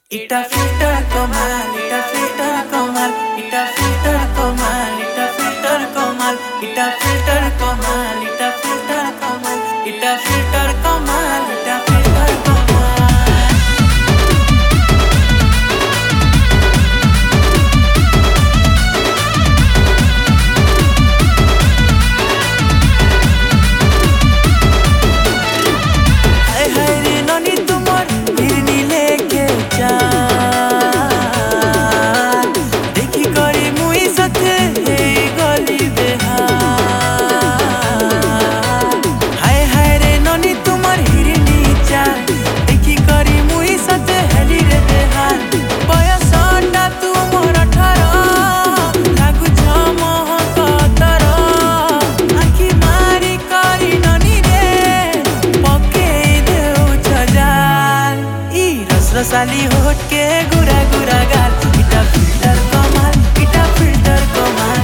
Ita filter komal, ita filter komal, ita filter komal, ita filter komal, ita filter komal, ita filter komal, ita filter komal, ita filter komal. हाय हाय रे ननी तुम्हार हिरनी लेके जा देखी करी मुई साथे हे गली बेहाल हाय हाय रे ननी तुम्हार हिरनी जा देखी करी मुई साथे हेली रे बेहाल बयसटा तू मोर 18 लागु छ महकतर आखी मारी करी ननी रे पके देउ छजाल ई रसरसाली होठ के गुरा गुरा गाल इटा फिल्टर कमाल